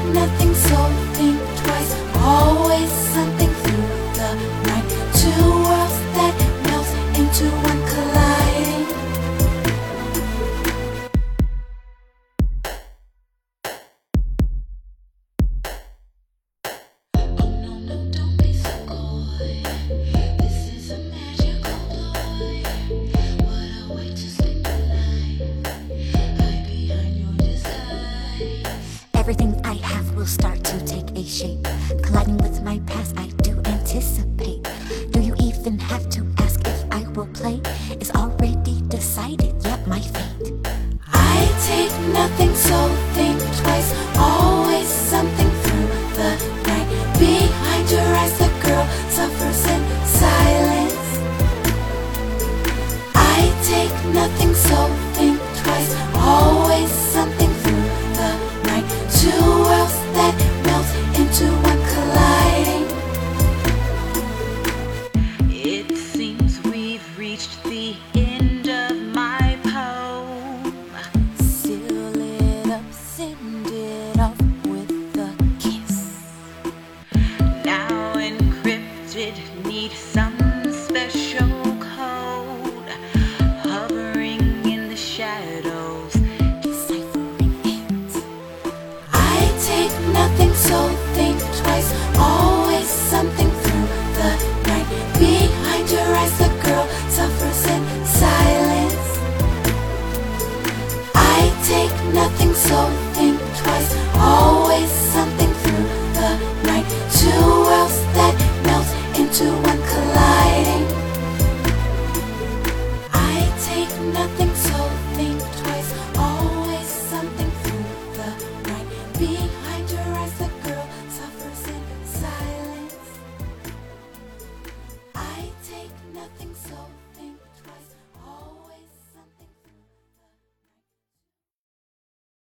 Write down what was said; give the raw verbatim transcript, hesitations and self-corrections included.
nothing, so think twice. Always something through the night. Two worlds that melt into one, colliding. Oh no, no, don't be so coy. This is a magical toy. What a way to spend the night. Hide behind your disguise. Everything I have will start to take a shape. Colliding with my past, I do anticipate. Do you even have to ask if I will play? It's already decided, yet my fate. I take nothing, so think twice. Always something through the night. Behind your eyes, the girl suffers in silence. I take nothing, so think twice. Always something through the night. Two worlds that melt into one, colliding. It seems we've reached the end of my poem. Seal it up, send it off with a kiss. Now encrypted, need some special code. Hovering in the shadows, Deciphering it. I take nothing, so think twice. Always something through the night. Behind your eyes, the girl suffers in silence. I take nothing, so think twice. Always something through the night. Two worlds that melt into one, colliding. I take nothing, so think twice. Always something through the night. Behind your eyes, the girl suffers in silence. I take nothing, so